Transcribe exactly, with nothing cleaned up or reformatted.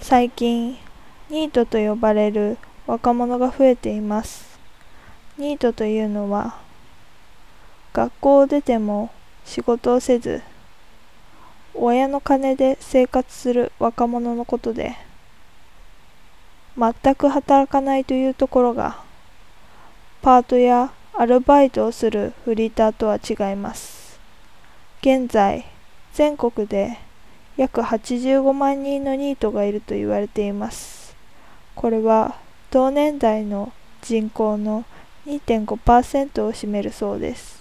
最近、ニートと呼ばれる若者が増えています。ニートというのは、学校を出ても仕事をせず、親の金で生活する若者のことで、全く働かないというところが、パートやアルバイトをするフリーターとは違います。現在、全国で約はちじゅうごまんにんのニートがいると言われています。これは同年代の人口の にてんごパーセント を占めるそうです。